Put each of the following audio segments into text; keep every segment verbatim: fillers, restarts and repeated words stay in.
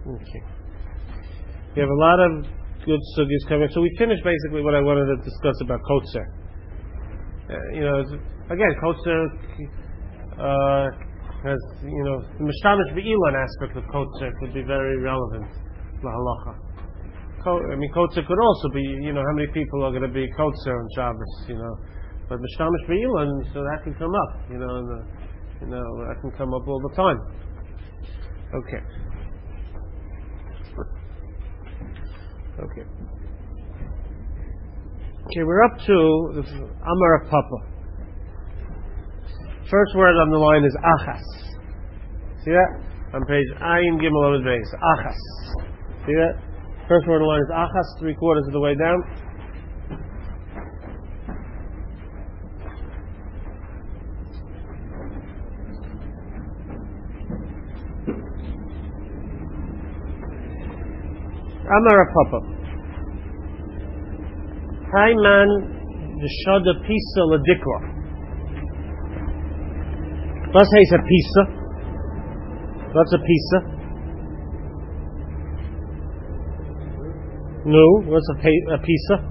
Okay. We have a lot of good sugis coming. So we finished basically what I wanted to discuss about kotzer. Uh, you know, again, kotzer uh, has, you know, the mishtamish be'ilan aspect of kotzer could be very relevant to halacha. I mean, kotzer could also be, you know, how many people are going to be kotzer on Shabbos, you know. But mishtamish be'ilan, so that can come up, you know, and, uh, you know, that can come up all the time. Okay. Okay. Okay, we're up to the Amar Papa. First word on the line is achas. See that? On page Ayin Gimel Amud Beis. Achas. See that? First word on the line is achas, three quarters of the way down. Amar Papa. Hayman Deshada Pisa Ladikra. Let's say it's a pisa. What's a pisa? No, what's a, pa- a pisa?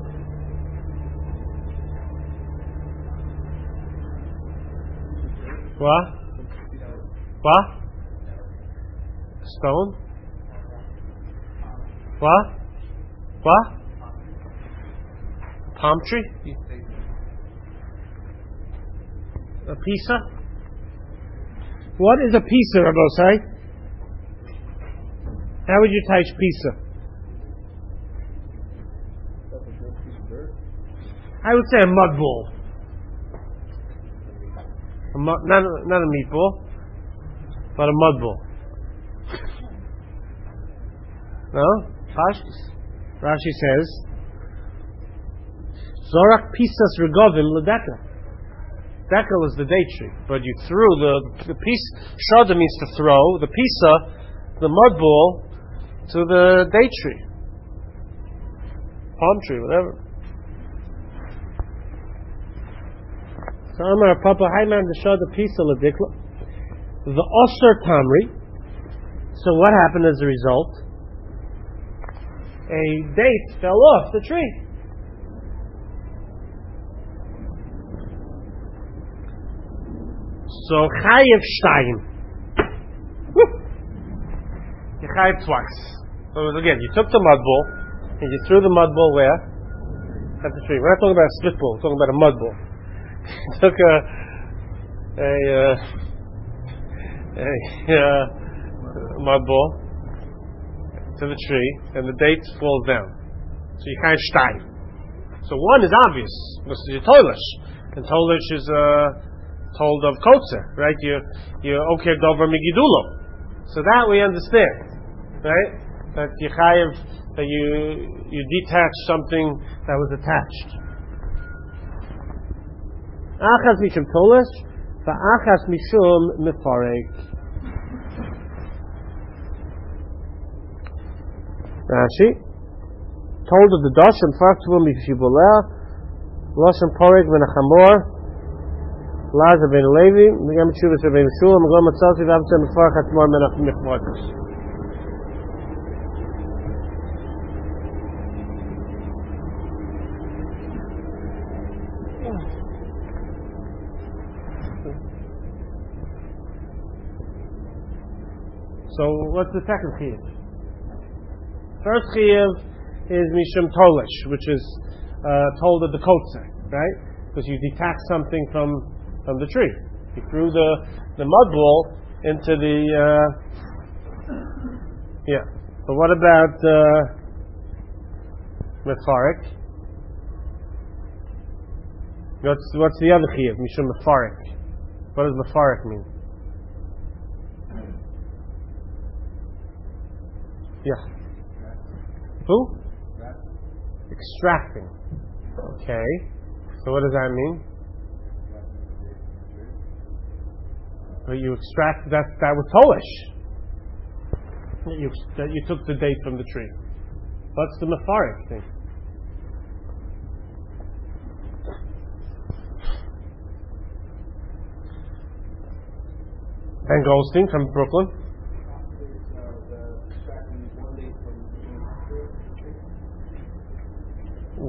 What? What? Stone? What? What? A palm tree? A pisa? What is a pisa, Rabbosai? How would you type pisa? I would say a mud ball. A mud, not, a, not a meatball, but a mud ball. No? Rashi says, Zorak pisas regovim ledeka. Dekel is the date tree, but you threw the the piece. Shada means to throw the pisa, the mud ball, to the date tree, palm tree, whatever. So Amar Papa Hayman the Shada pisa ledikla. The Osir Tamri. So what happened as a result? A date fell off the tree. So chayev shtayim. You chayev twice. So again, you took the mud ball and you threw the mud ball where? At the tree. We're not talking about a spit ball. We're talking about a mud ball. You took a a, uh, a uh, mud ball to the tree, and the date falls down. So you chayev shtayim. So one is obvious because you're toilish, and toilish is uh, told of kotzer, right? You you oker dover migidulo. So that we understand, right? That you chayev, that you you detach something that was attached. Achas mishum tolesh, va'achas mishum mefarek. Rashi told of the dashim faktuvam mishibuleh, lashim porek v'nachamor. Laza ben Levi, Megam Shuvas ben Shul, Megam Matzalti v'Avtzah Mefarach Atmor Menach Mechmodus. So, what's the second chiyuv? First chiyuv is Mishum Tolish, which is uh, told of the kotzer, right? Because you detach something from from the tree. You threw the, the mud ball into the uh, yeah. But what about uh, mefarik? What's what's the other chiyuv? Mishum mefarik. What does mefarik mean? Yeah. Who? Extracting. Okay. So what does that mean? But you extract that that was tolish. That you that you took the date from the tree. What's the mefarik thing? Ben Goldstein from Brooklyn.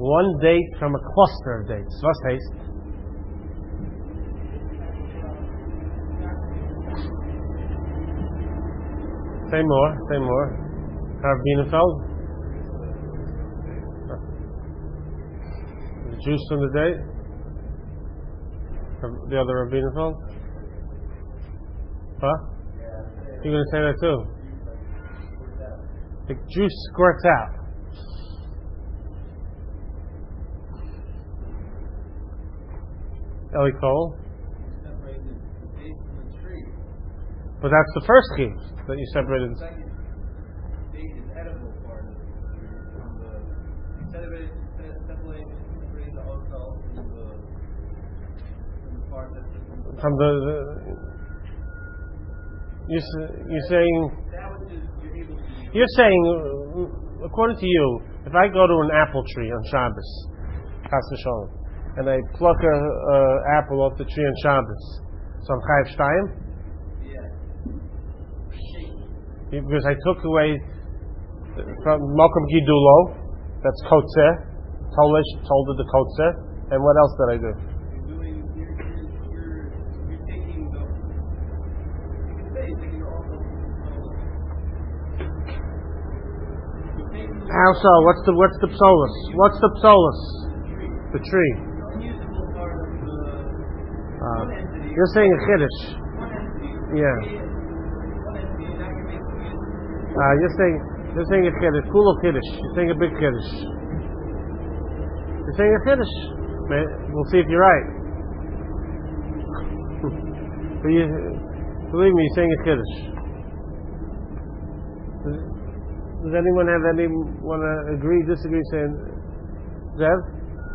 one date from a cluster of dates. Was heißt? Say more, say more. Rav Bienenfeld? The juice from the date? The other Rav Bienenfeld? Huh? You're going to say that too? The juice squirts out. Eli Cole? But that's the first key that you separated. The second date is edible part of it. From the separated, separated, separated the alcohol from the, from the part that's from From the, the you're, you're saying sandwiches you're able to you're saying according to you, if I go to an apple tree on Shabbos, Chas v'sholom, and I pluck a, a apple off the tree on Shabbos, so I'm chayav shtayim? Because I took away from Mokum Gidulo, that's Kotzer, Tolish, told it the Kotzer, and what else did I do? You're doing, you're, you're, you're taking the, you can say, taking your alcohol. You're taking the How so? What's the what's the psolus? What's the psolus? tree. The tree. The unusable part of the Uh, one entity. you're saying a chiddush. One entity. Yeah. One entity, now you're making it. Uh, you're saying you're saying a chiddush. Kulo chiddush. You're saying a big chiddush. You're saying a chiddush. Man, we'll see if you're right. But you, believe me, you're saying a chiddush. Does, does anyone have any want to agree, disagree? Saying, Zev?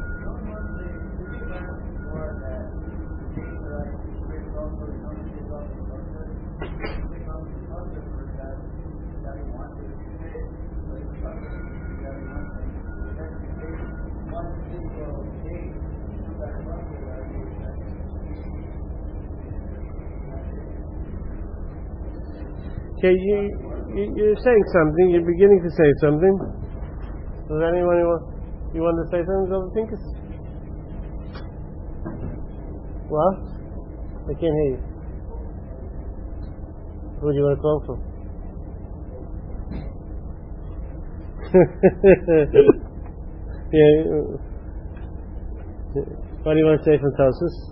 Okay, you, you, you're saying something. You're beginning to say something. Does anyone want, you want to say something, Zoltan Pincus? What? I can't hear you. Who do you want to call for? yeah. What do you want to say from Tosus?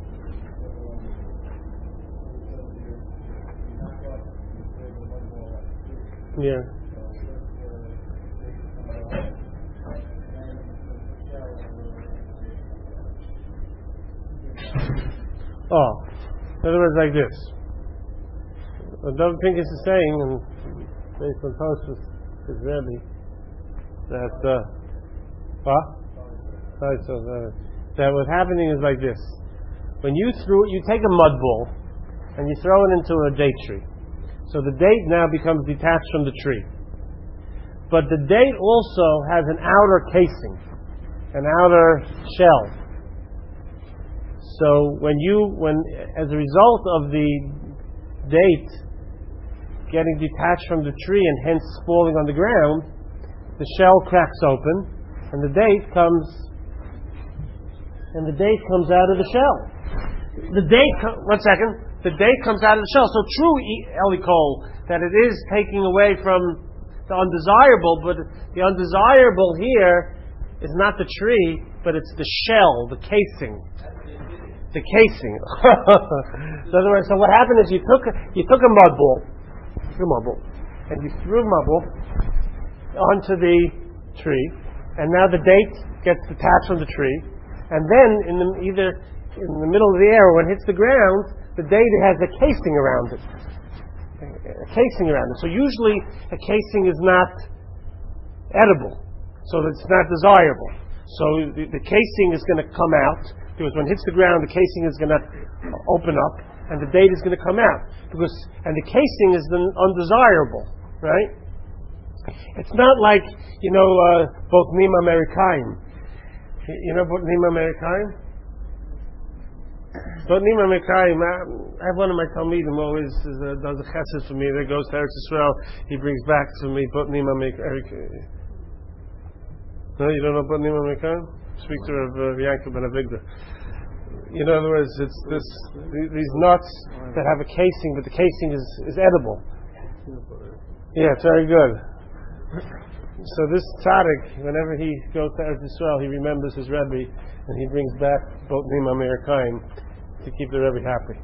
Yeah. Oh, in other words, like this. What Dov Pincus is saying, and based on Tosus, his Rebbe, that uh, what? Sorry, so uh, that what's happening is like this: when you threw, you take a mud ball and you throw it into a date tree. So the date now becomes detached from the tree. But the date also has an outer casing, an outer shell. So when you, when as a result of the date getting detached from the tree and hence falling on the ground, the shell cracks open, and the date comes, and the date comes out of the shell. The date, co- one second. The date comes out of the shell. So true, Eli Cole, that it is taking away from the undesirable, but the undesirable here is not the tree, but it's the shell, the casing. The casing. So, in other words, so what happened is you took you took a mud ball, a mud ball, and you threw a mud ball onto the tree, and now the date gets detached from the tree, and then in the, either in the middle of the air or when it hits the ground, the date has a casing around it. A casing around it. So usually a casing is not edible. So it's not desirable. So the, the casing is going to come out, because when it hits the ground, the casing is going to open up, and the date is going to come out. Because and the casing is then undesirable, right? It's not like, you know, uh, Botnim Amerikaim. You know Botnim Amerikaim? But Nima Mekayim, I have one of my Talmidim always is, uh, does a chesed for me. That goes to Eretz Yisrael. He brings back to me. But Nima Mekayim. No, you don't know Batnim Amerikan? Speak to Rav uh, Yankov Ben Avigdor. In other words, it's this these nuts that have a casing, but the casing is, is edible. Yeah, it's very good. So this tzaddik, whenever he goes to Eretz Yisrael, he remembers his Rebbe, and he brings back Batnim Amerikan to keep the Rebbe happy.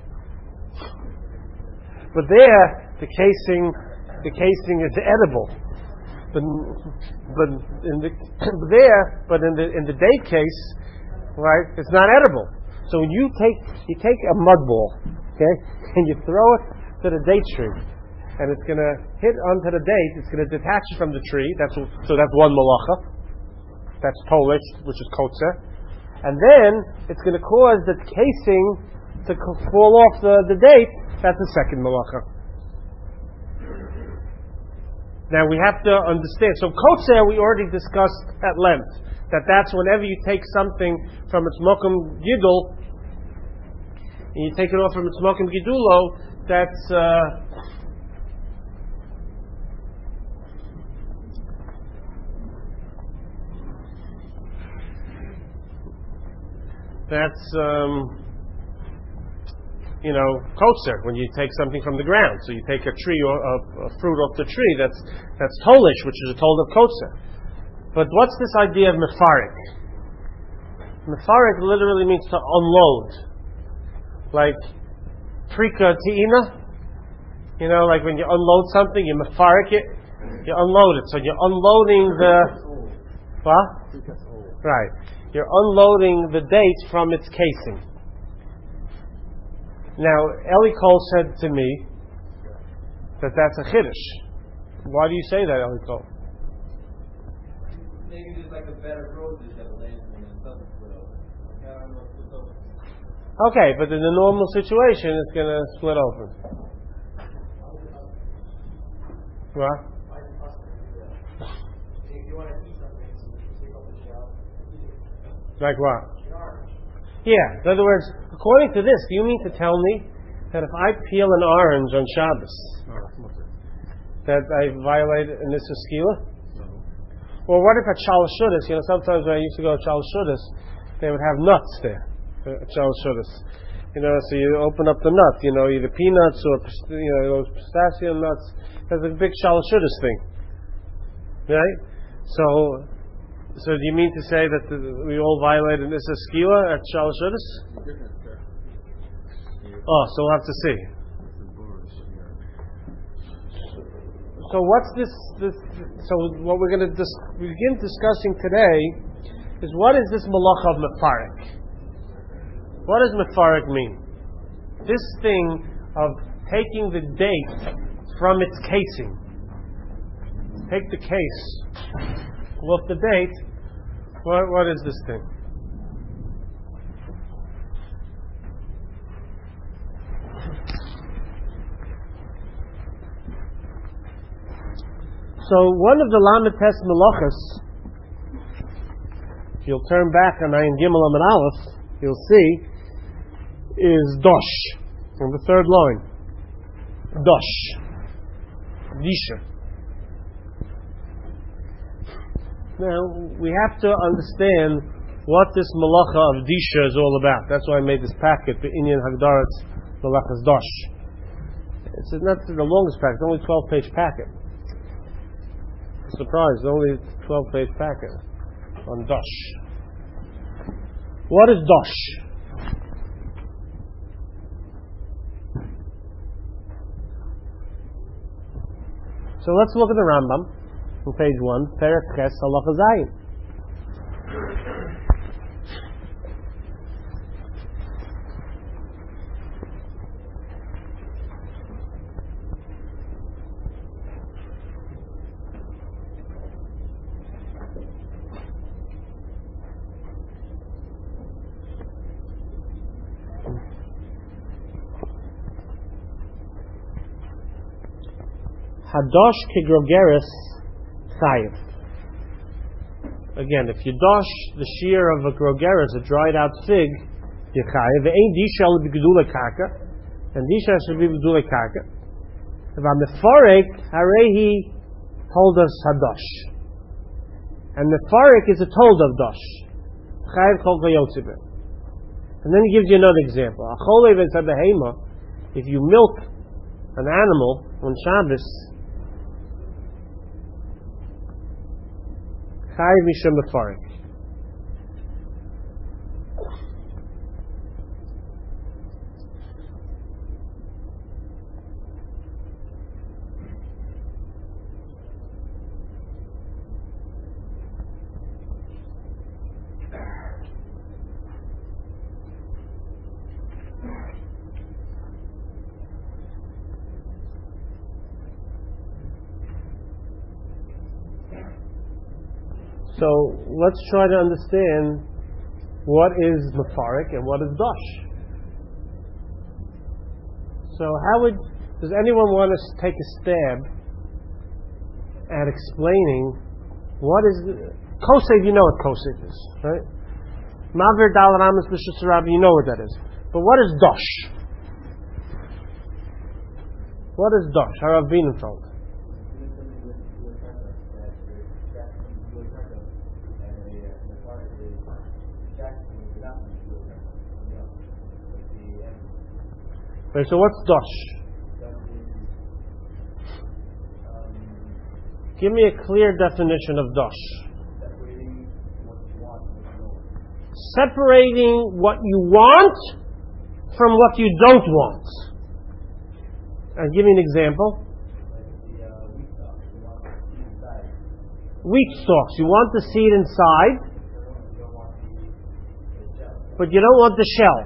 But there, the casing, the casing is edible. But, but in the there, but in the in the date case, right? It's not edible. So when you take you take a mud ball, okay, and you throw it to the date tree, and it's going to hit onto the date. It's going to detach it from the tree. That's so that's one malacha. That's Polish, which is kotzer, and then it's going to cause the casing to fall off the, the date. That's the second malacha. Now we have to understand. So kotzer we already discussed at length. That that's whenever you take something from its mokum gidul, and you take it off from its mokum gidulo. That's uh, that's um, you know, kotzer, when you take something from the ground. So you take a tree or a, a fruit off the tree, that's that's tolish, which is a told of kotzer. But what's this idea of mefarik? Mefarik literally means to unload. Like prika ti'ina. You know, like when you unload something, you mefarik it, you unload it. So you're unloading the... What? Right. You're unloading the date from its casing. Now, Eli Cole said to me that that's a chiddush. Why do you say that, Eli Cole? Maybe there's like a better road that lands and it doesn't split open. Okay, I don't know if it's open. Okay, but in a normal situation, it's going to split open. What? Like what? Yeah, in other words, according to this, do you mean to tell me that if I peel an orange on Shabbos, that I violate an Issa Skila? No. Or what if at Shalosh Shudas, you know, sometimes when I used to go to Shalosh Shudas, they would have nuts there at Shalosh Shudas. You know, so you open up the nut, you know, either peanuts or, you know, those pistachio nuts. There's a big Shalosh Shudas thing. Right? So, So do you mean to say that the, we all violated Issa Skila at Shalosh Shudas? Oh, so we'll have to see. So what's this? this so what we're going to dis, begin discussing today is what is this malacha of mefarik? What does mefarik mean? This thing of taking the date from its casing. Take the case. Off the date, what, what is this thing? So one of the Lamed Tes Melachos, if you'll turn back on Ayin Gimel Amud Aleph, you'll see, is Dosh, on the third line. Dosh. Disha. Now, we have to understand what this malacha of Disha is all about. That's why I made this packet, the Inyan Hagdarat Malachas Dosh. It's not the longest packet, it's only a twelve-page packet. Surprise, only a twelve-page packet on Dosh. What is Dosh? So let's look at the Rambam. On page one, Perek Ches Halacha Zayin. Hadosh Kegrogeris Chayiv. Again, if you dosh the shear of a grogeris, a dried out fig, you chayiv. Ve'ein disha l'b'gedule karka, and disha should be b'gedule karka. If I'm mefarek, harehi told us hadosh. And the farik is a told of dosh. Chayiv kol kayotze beh. And then he gives you another example. Achole v'zabehema, if you milk an animal on Shabbos, chayiv mishum befarik. So let's try to understand what is mafarik and what is dosh. So how would, does anyone want to take a stab at explaining what is kosef? You know what kosef is, right? Mavir dal ramas b'shus rabbi, you know what that is. But what is dosh? What is dosh? Harav Bienenfeld. Okay, so what's dosh? Give me a clear definition of dosh. Separating what you want from what you don't want. And give me an example. Wheat stalks. You want the seed inside, but you don't want the shell.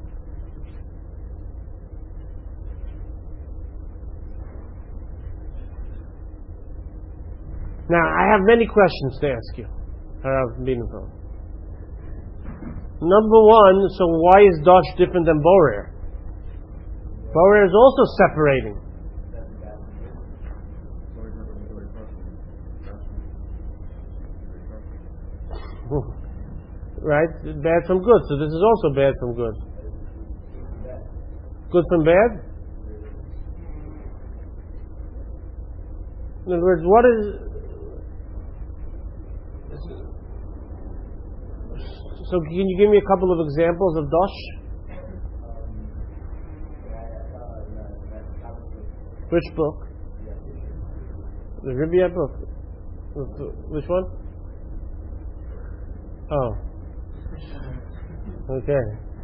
Now, I have many questions to ask you. Number one, so why is dosh different than borer? Borer is also separating. Right? Bad from good. So this is also bad from good. Good from bad? In other words, what is... So can you give me a couple of examples of dosh? Which book? The Ribbiya book. Which one? Oh. Okay.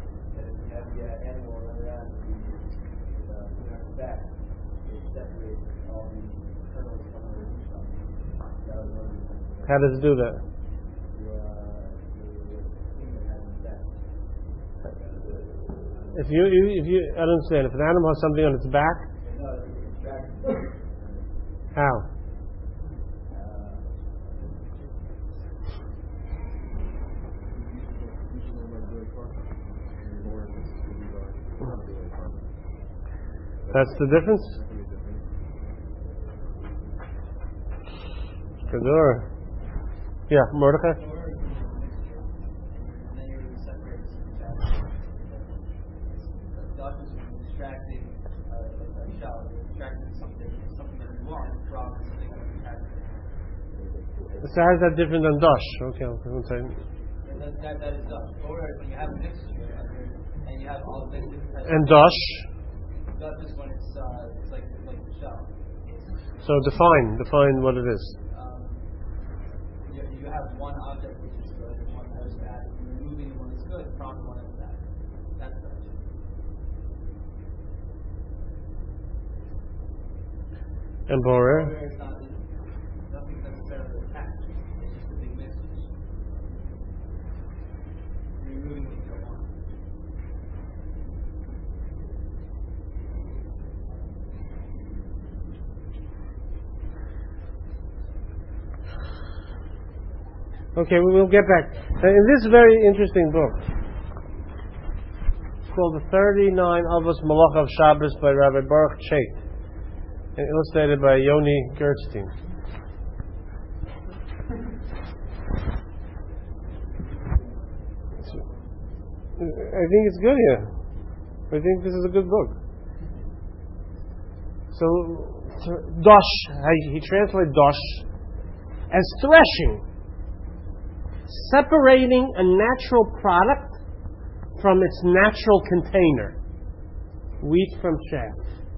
How does it do that? If you, if you, I don't understand. If an animal has something on its back, how? That's the difference? Kedor. Yeah, Mordechai? So how is that different than dosh? Okay, okay, one second. That, that, that is dosh. Or when you have a mixture and you have all the different types. And dosh? Dosh is when it's uh, it's like like the shell. So define define what it is. Um, you, you have one object which is good and one that is bad. You're removing the one that's good from the one that's bad. That's dosh. And borer? Borer is not nothing necessarily attached. It's just a big mixture. You're removing what you don't want. Okay, we will get back. In this very interesting book, it's called The thirty-nine Avos Malach of Shabbos by Rabbi Baruch Chait, and illustrated by Yoni Gerstein. I think it's good here. I think this is a good book. So, dosh, he translated dosh as threshing. separating a natural product from its natural container. Wheat from chaff.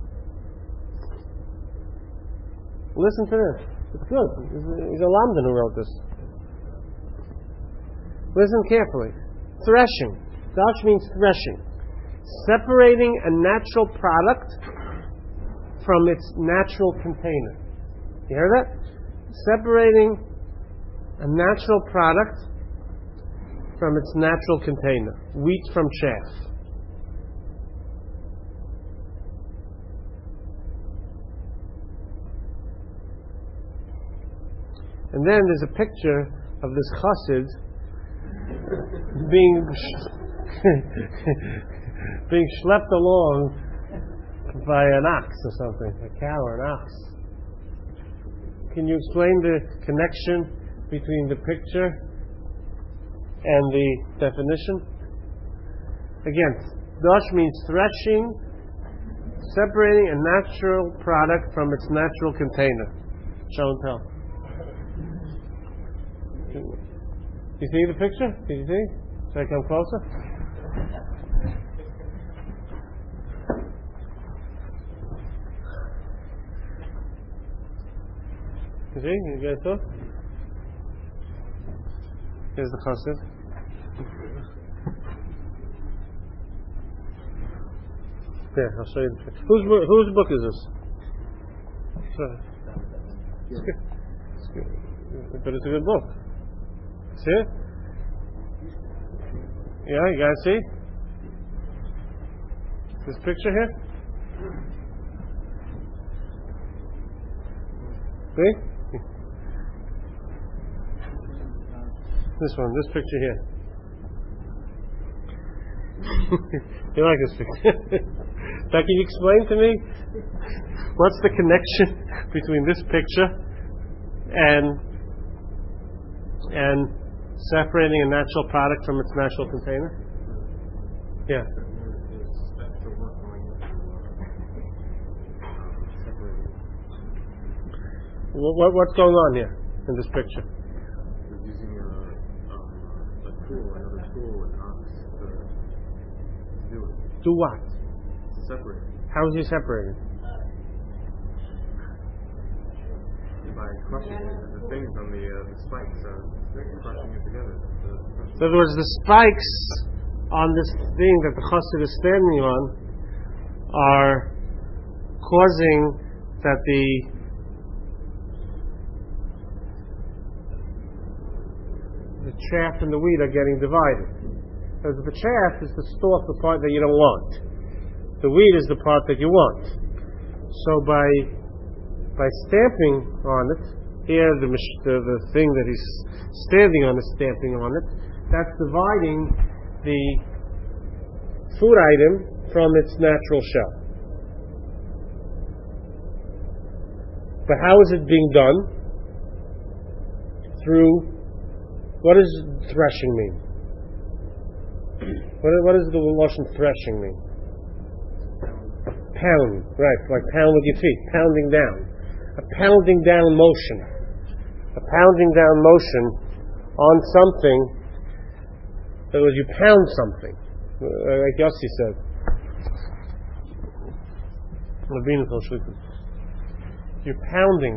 Listen to this. It's good. It's a Lamdan who wrote this. Listen carefully. Threshing. Dash means threshing. Separating a natural product from its natural container. You hear that? Separating a natural product from its natural container. Wheat from chaff. And then there's a picture of this chassid being being schlepped along by an ox or something, a cow or an ox. Can you explain the connection between the picture and the definition? Again, dash means threshing, separating a natural product from its natural container. Show and tell. You see the picture? Did you see? Should I come closer? You see? You guys saw? Here's the chassid. Yeah, I'll show you the picture. Whose, whose book is this? Sorry. It's good. It's good. But it's a good book. See it? Yeah, you guys see? This picture here? See? This one, this picture here. You like this picture? Now, can you explain to me what's the connection between this picture and and separating a natural product from its natural container? Yeah. What, what, what's going on here in this picture? He's using a, um, a tool, another tool, an ox to do it. Do what? Separate. How is he separating? By crushing it, the things on the, uh, the spikes, uh, crushing it together. The, So in other words, the spikes on this thing that the chassid is standing on are causing that the the chaff and the wheat are getting divided. Because the chaff is the stalk, the part that you don't want. The wheat is the part that you want. So by by stamping on it, here the, the the thing that he's standing on is stamping on it. That's dividing the food item from its natural shell. But how is it being done? Through, what does threshing mean? What, what does the Lashon threshing mean? Pound, right, like pound with your feet, pounding down. A pounding down motion. A pounding down motion on something. In other words, you pound something. Like Yossi said. You're pounding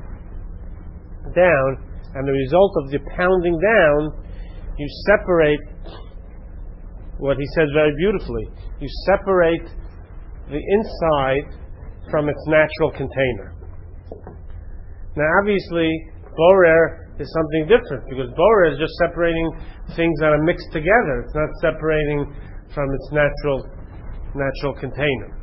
down, and the result of the pounding down, you separate what he says very beautifully. You separate the inside from its natural container. Now, obviously, borer is something different, because borer is just separating things that are mixed together. It's not separating from its natural natural container.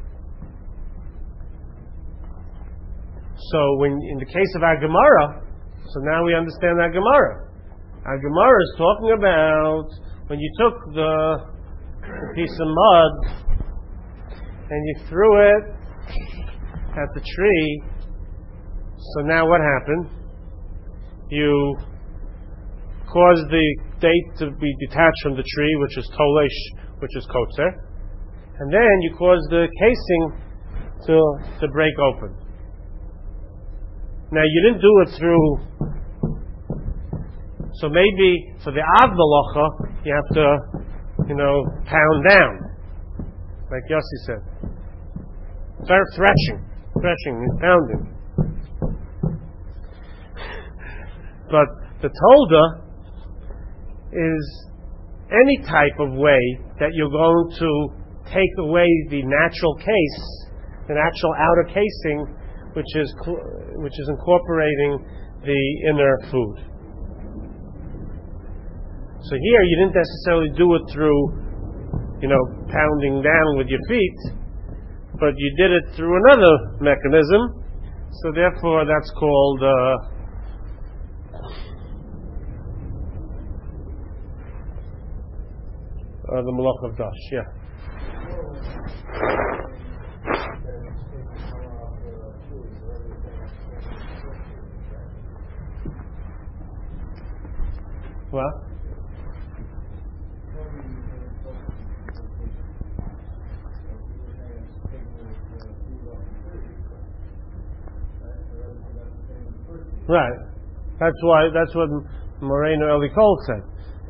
So, when in the case of our Gemara, so now we understand our Gemara. Our Gemara is talking about when you took the, the piece of mud and you threw it at the tree. So now what happened? You caused the date to be detached from the tree, which is tolesh, which is kotzer, and then you caused the casing to to break open. Now you didn't do it through So maybe for the Av Malacha, you have to, you know, pound down, like Yossi said. Start threshing. Threshing means pounding. But the Tolda is any type of way that you're going to take away the natural case, the natural outer casing, which is which is incorporating the inner food. So here you didn't necessarily do it through, you know, pounding down with your feet, but you did it through another mechanism. So therefore, that's called uh, uh, the Malach of Dash. Yeah. Well. Right. That's why. That's what Moreno Eli Cole said.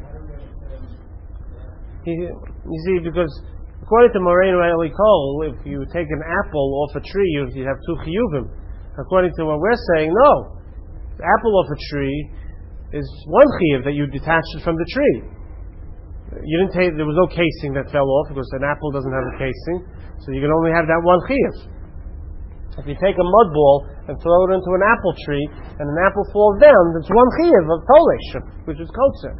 He, you see, because according to Moreno Eli Cole, if you take an apple off a tree, you, you have two chiyuvim. According to what we're saying, no. The apple off a tree is one chiyuv that you detached it from the tree. You didn't take. There was no casing that fell off because an apple doesn't have a casing, so you can only have that one chiyuv. If you take a mud ball and throw it into an apple tree, and an apple falls down, that's one chiyuv of tolesh, which is kotzer.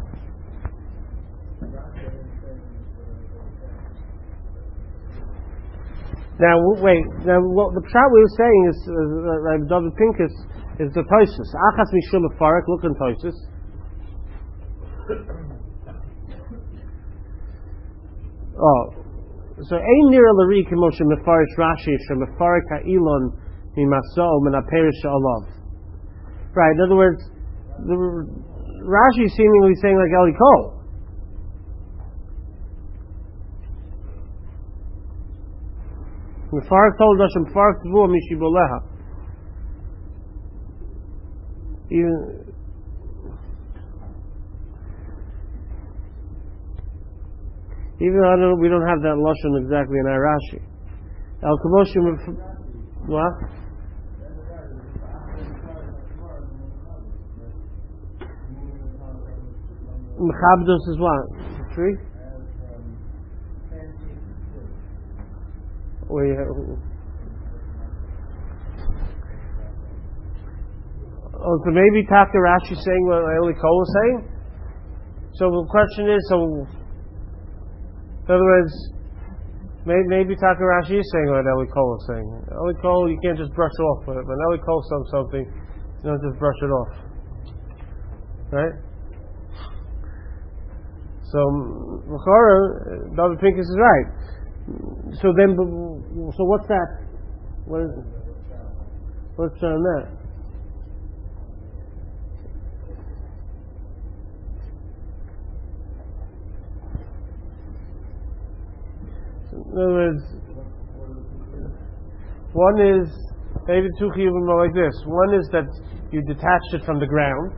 Now, wait. Now, what the pshat we were saying is, uh, Rabbi David Pincus is the Tosus. Achas mishum afarik. Look in Tosus. Oh. So, ein nira l'ri k'moshe mefarish Rashi shemefarik ha'ilon mimaso min ha'perish alav. Right. In other words, the Rashi is seemingly saying like Eli Kol. Mefarik told us mefarik tvu mishiboleha. Even. Even though I don't, we don't have that lashon exactly in our Rashi. El Kamoshim, what? Mechabdos is what? Tree? Where you have, oh, so maybe Taka Rashi saying what Eli Kol was saying? So the question is, so in other words, maybe, maybe Taka Rashi is saying what Eli Kol is saying. Eli Kol, you can't just brush off with it. When Eli Kol says something, you don't just brush it off. Right? So, Mechora, David Pincus is right. So then, so what's that? What is it? What's on that? In other words, one is, maybe two chiyuvim are like this. One is that you detached it from the ground,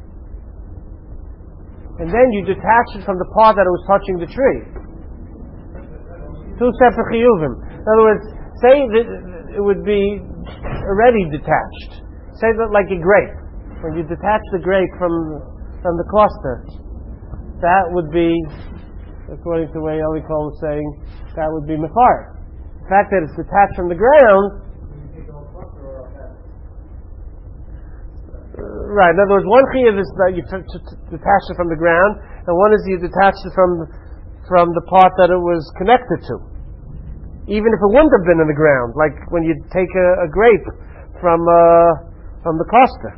and then you detached it from the part that it was touching the tree. Two separate chiyuvim. In other words, say that it would be already detached. Say that like a grape. When you detach the grape from from the cluster, that would be, according to the way Eli Kol was saying, that would be mefarik. The fact that it's detached from the ground. Right. In other words, one chiyuv is that you t- t- detach it from the ground, and one is you detach it from from the part that it was connected to. Even if it wouldn't have been in the ground, like when you take a, a grape from uh, from the cluster.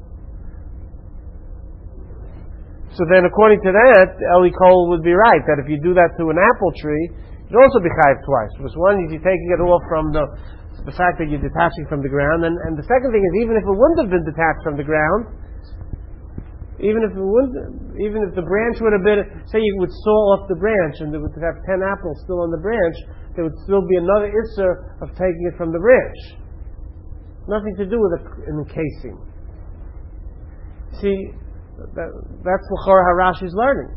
So then, according to that, Eli Kol would be right that if you do that to an apple tree, you'd also be chayiv twice. Because one is you're taking it off from the the fact that you're detaching from the ground, and, and the second thing is even if it wouldn't have been detached from the ground, even if it wouldn't, even if the branch would have been, say you would saw off the branch and there would have ten apples still on the branch, there would still be another isser of taking it from the branch. Nothing to do with an encasing. See, That, that's l'chora how Rashi's learning.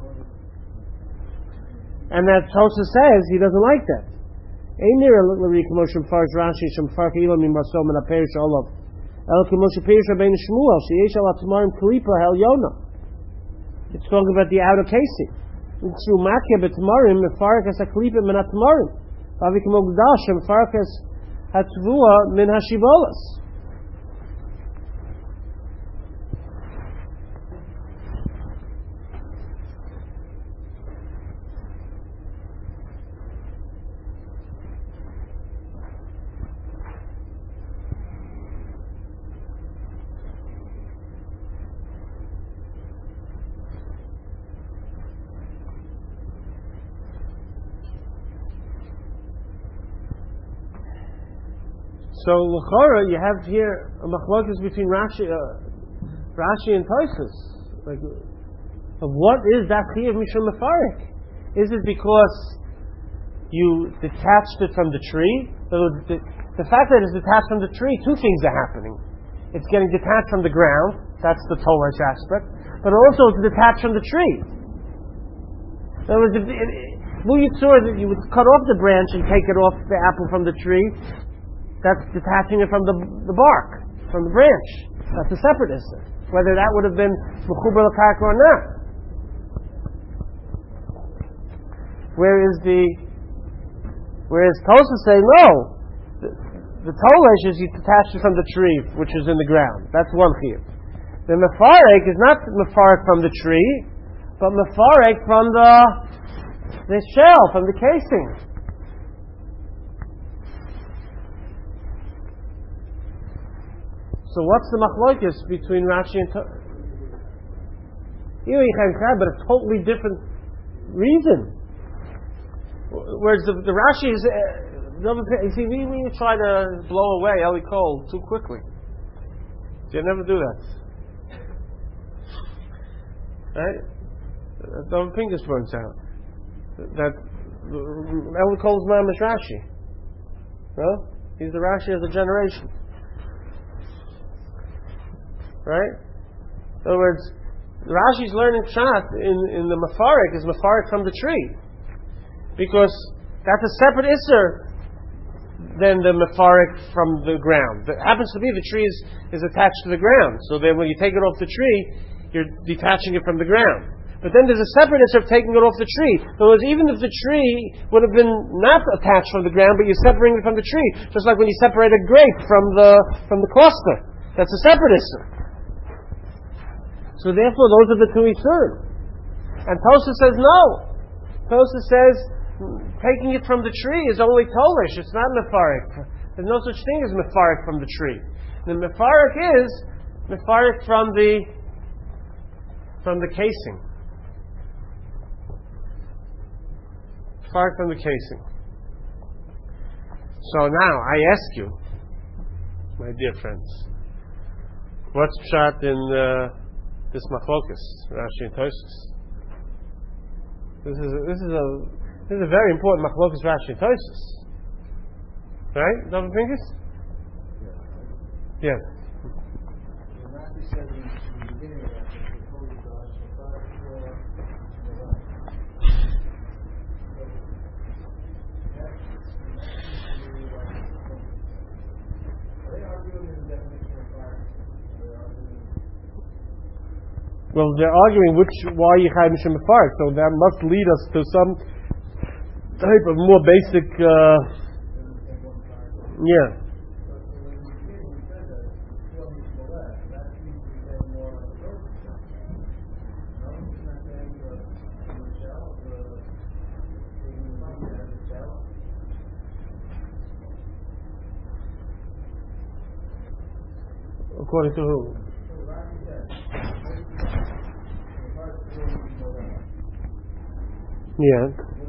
And that Tosha says he doesn't like that. Ein nira l'ri k'mo shemfarsh Rashi shemfarch ilam mimaso min ha'perish olav el k'mo sheperish Rabbeinu Shmuel sheyesh al atmarim kalipa hel yona. It's talking about the outer casing. Through makya b'tamarim mefarach es hakalipa min ha'tamarim avi k'mo gdash mefarach es hatvua min hashibolas. So l'chora, you have here a machlokas between Rashi, uh, Rashi and Tosfos. Like, of what is that chiyuv mishum mefarik? Is it because you detached it from the tree? The, the, the fact that it's detached from the tree, two things are happening. It's getting detached from the ground. That's the tolish aspect. But also it's detached from the tree. In other words, if, if, if you saw that you would cut off the branch and take it off the apple from the tree, that's detaching it from the the bark, from the branch. That's a separate issue. Whether that would have been mechuber l'karka or not. Whereas the whereas Tosfos say no, the, the tolesh is you detach it from the tree, which is in the ground. That's one chiyuv. The mefarek is not mefarek from the tree, but mefarek from the the shell, from the casing. So what's the machlokes between Rashi and Tosfos? But a totally different reason. Whereas the, the Rashi is, uh, you see, we, we try to blow away Eli Cole too quickly. So you never do that. Right? David Pinkus points out that Eli Cole's mamish Rashi. No? He's the Rashi of the generation. Right? In other words, Rashi's learning Pshat in, in the Mefarik is Mefarik from the tree. Because that's a separate Isser than the Mefarik from the ground. It happens to be the tree is, is attached to the ground. So then when you take it off the tree, you're detaching it from the ground. But then there's a separate Isser of taking it off the tree. In other words, even if the tree would have been not attached from the ground, but you're separating it from the tree, just like when you separate a grape from the from the cluster. That's a separate Isser. So therefore, those are the two Isurim. And Tosfos says no. Tosfos says taking it from the tree is only Tolish. It's not Mefarik. There's no such thing as Mefarik from the tree. The Mefarik is Mefarik from the from the casing. Mefarik from the casing. So now I ask you, my dear friends, what's Pshat in uh, this machlokas, Rashi and Tosfos? This is a, this is a this is a very important machlokas, Rashi and Tosfos. Right, David Pinkus? Yeah. Yes. Rashi says in the beginning of that, the Holy God shall fire for the light. Are they arguing in the definition of fire? Are they arguing? Well, they're arguing which why you chayv mishum mefarik, so that must lead us to some type of more basic. Uh, yeah. According to who? Yeah.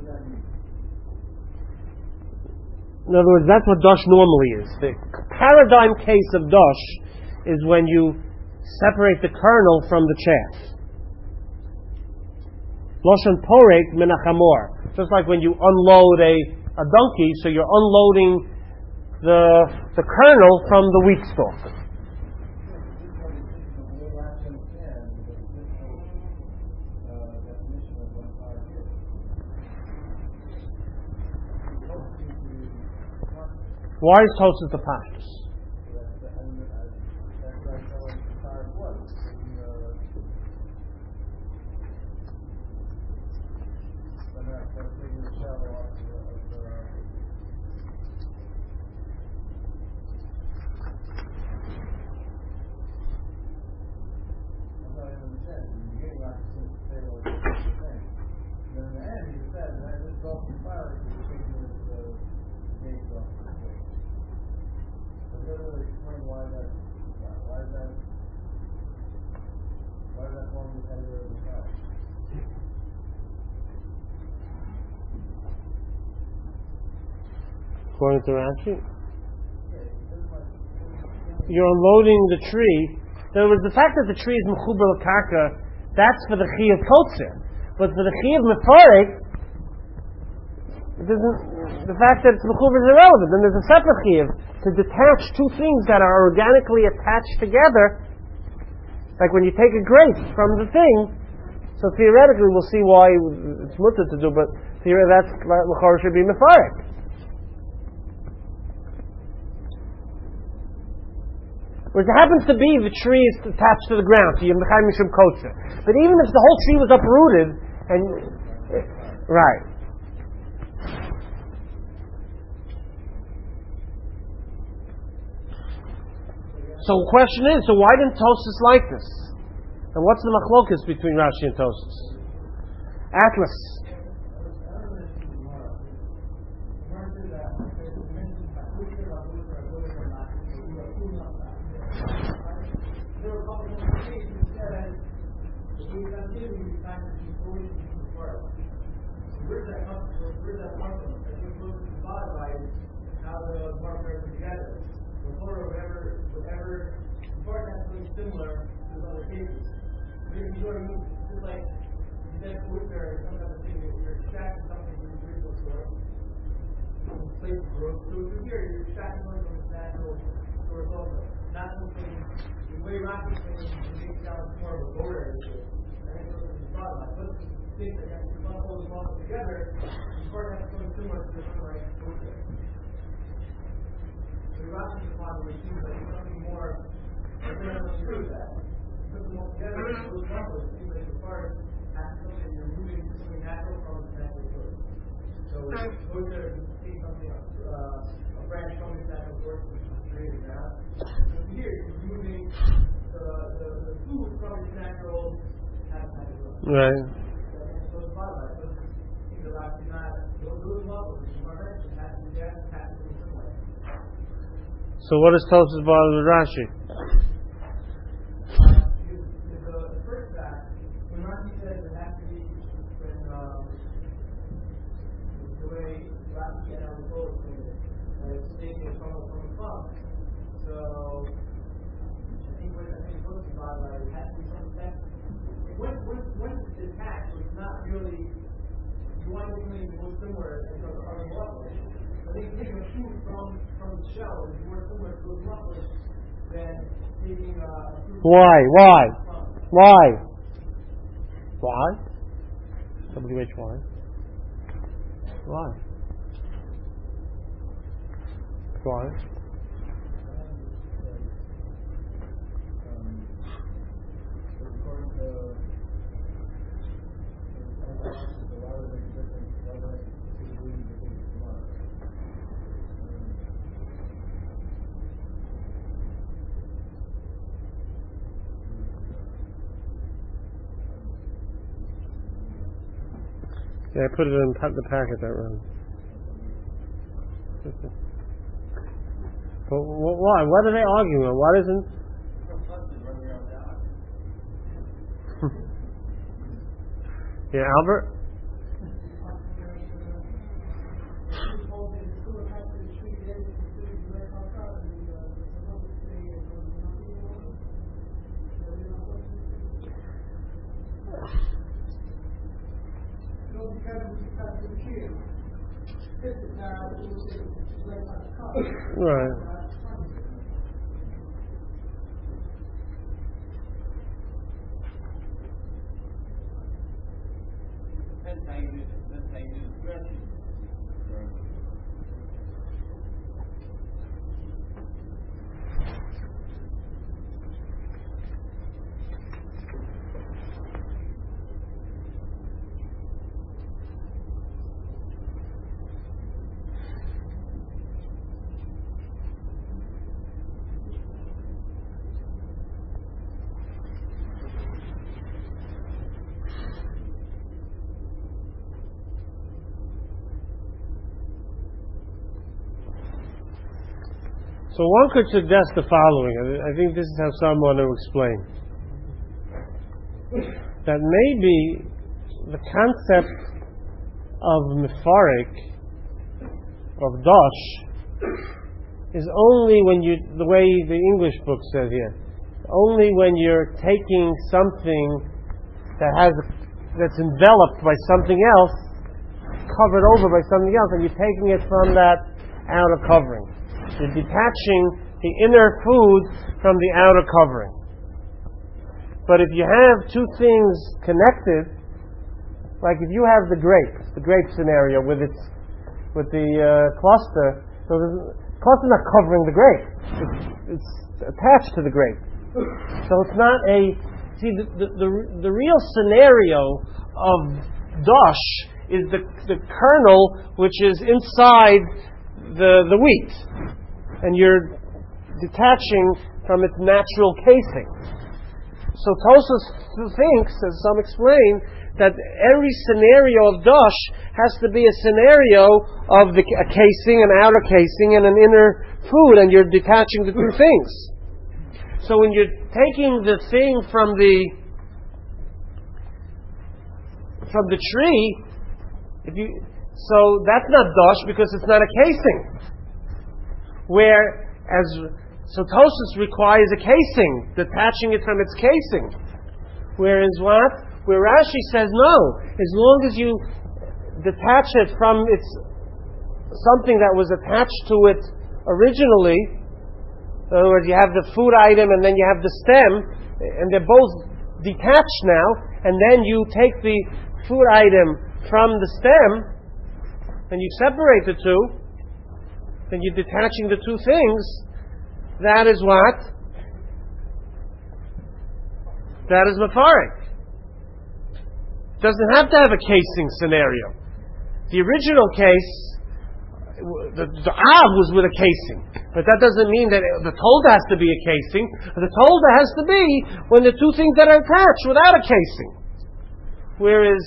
In other words, that's what dosh normally is. The paradigm case of dosh is when you separate the kernel from the chaff. Lashon porek min hachamor. Just like when you unload a, a donkey, so you're unloading the the kernel from the wheat stalk. Why is Tosfos the Pashtus? According to Rashi, you're unloading the tree. In other words, the fact that the tree is mechuber l'karka, that's for the chi of kotzer. But for the chi of mefarik, it doesn't. The fact that it's mechuber is irrelevant. Then there's a separate chi of to detach two things that are organically attached together, like when you take a grape from the thing. So theoretically, we'll see why it's mutter to do, but theoretically, that's l'chor should be mefarik. Whereas it happens to be the tree is attached to the ground, so you have mechayim mishum kotzer. But even if the whole tree was uprooted, and right. So the question is, so why didn't Tosfos like this? And what's the machlokas between Rashi and Tosfos? Atlas. Where's that come from? Where's that come from? As you're supposed to divide by how the markers are together. Before whatever, whatever, before it has something similar to those other cases. Maybe you sort of move, just like you said, wood or some type of thing, you're extracting something from the original source. Place of growth. So through here, you're extracting something from its natural source also. Not something, the way Rashi is saying, it makes it sound more of a border. I think those are the bottom line. Things that you have to put all the models together, you start to have something similar to this like okay. So the Rashi model seems like something more than what you do with that. You put them all together, those models, it seems like the part has something you're moving to something natural from its natural source. So those are seeing something uh, a branch from its natural source, which is created now. So here you're moving the the, the food from its natural habitat as well. Right. So what does Tosfos bother with Rashi? The first fact, when Rashi says it has to be when um, the way Rashi and our Torah is it's taking it from from above. So I think what I think Tosfos bother it has to be something that when when when it's attached, so it's not really. You want to make it more similar to other mufflers. I think taking a fruit from, from the shell is more similar to those mufflers than taking a fruit. Why? Why? Why? Why? W H Y. Why? Why? Yeah, I put it in the packet that run. But why? What are they arguing on? What isn't? Yeah, Albert? Right. Depends how you do it. Depends how you do the stretching. So one could suggest the following. I think this is how some want to explain. That maybe the concept of Mefarik, of Dosh, is only when you, the way the English book says here, only when you're taking something that has, that's enveloped by something else, covered over by something else, and you're taking it from that outer covering. You're detaching the inner food from the outer covering. But if you have two things connected, like if you have the grape, the grape scenario with its, with the uh, cluster, so the cluster's not covering the grape; it's, it's attached to the grape. So it's not a. See, the the, the, the real scenario of dosh is the the kernel which is inside the the wheat, and you're detaching from its natural casing. So Tosfos thinks, as some explain, that every scenario of dosh has to be a scenario of the, a casing, an outer casing, and an inner food, and you're detaching the two things. So when you're taking the thing from the from the tree, if you so that's not dosh because it's not a casing. Where as so Tosfos requires a casing, detaching it from its casing. Whereas what? Where Rashi says no, as long as you detach it from its something that was attached to it originally. In other words, you have the food item and then you have the stem, and they're both detached now, and then you take the food item from the stem, and you separate the two, then you're detaching the two things. That is what? That is Mefarik. Doesn't have to have a casing scenario. The original case, the, the Av was with a casing, but that doesn't mean that the Tolda has to be a casing. The Tolda has to be when the two things that are attached without a casing. Whereas,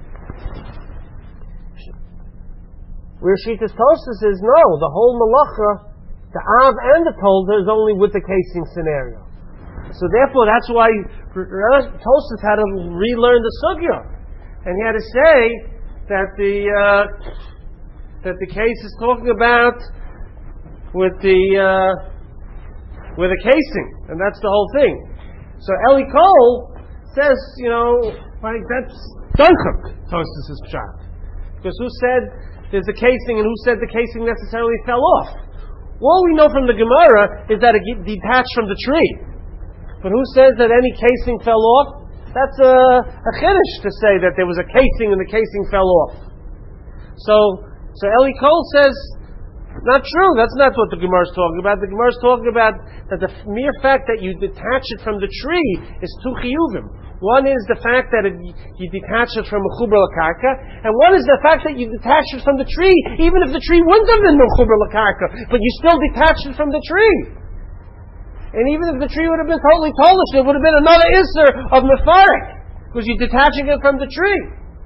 where Shitas Tosfos is no, the whole Malacha, the Av and the Tolda is only with the casing scenario. So therefore, that's why Tosfos had to relearn the sugya. And he had to say that the uh, that the case is talking about with the uh, with a casing, and that's the whole thing. So Eli Cole says, you know, like that's Dunkuk, Tosfos' pshat, because who said there's a casing and who said the casing necessarily fell off? All we know from the Gemara is that it detached from the tree, but who says that any casing fell off? That's a, a chiddush to say that there was a casing and the casing fell off. So, so Eli Cole says, not true. That's not what the Gemara is talking about. The Gemara is talking about that the mere fact that you detach it from the tree is two chiyuvim. One is the fact that it, you detach it from mechuber l'karka, and one is the fact that you detach it from the tree, even if the tree wouldn't have been mechuber l'karka, but you still detach it from the tree. And even if the tree would have been totally tolish, there would have been another isser of Mefarik, because you're detaching it from the tree.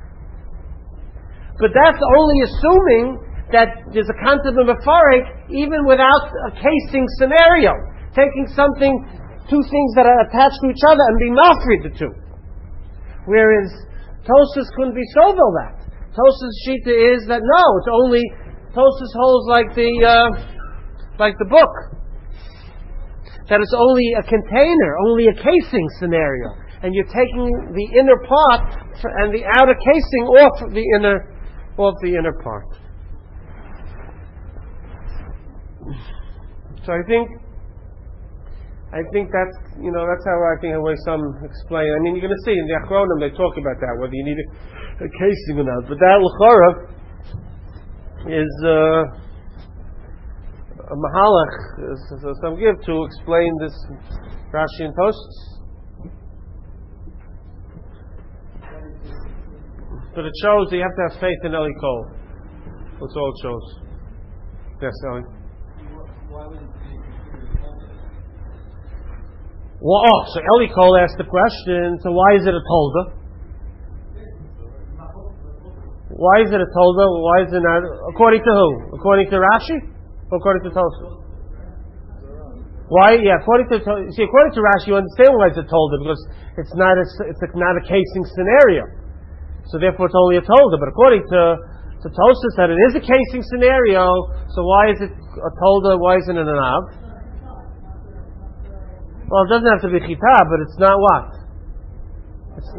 But that's only assuming that there's a concept of Mefarik even without a casing scenario. Taking something, two things that are attached to each other and be mafrid the two. Whereas Tosfos couldn't be sovel that. Tosfos' shita is that no, it's only Tosfos holds like the uh, like the book. That it's only a container, only a casing scenario, and you're taking the inner part and the outer casing off the inner, off the inner part. So I think, I think that's you know that's how I think the way some explain. I mean, you're going to see in the Achronim they talk about that whether you need a, a casing or not. But that l'chora is. Uh, A mahalach, so some give to explain this Rashi and Tosfos. But it shows that you have to have faith in Eli Cole. That's all it shows. Yes, Eli. Well, oh, so Eli Cole asked the question, so why is it a tolda? Why is it a tolda? Why is it not? According to who? According to Rashi? According to Tosfos. Why? Yeah, according to see, according to Rashi, you understand why it's a tolda, because it's not a it's a, not a casing scenario. So therefore, it's only a tolda. But according to to Tosfos, that it is a casing scenario. So why is it a tolda? Why isn't it an av? Well, it doesn't have to be chita, but it's not what? It's,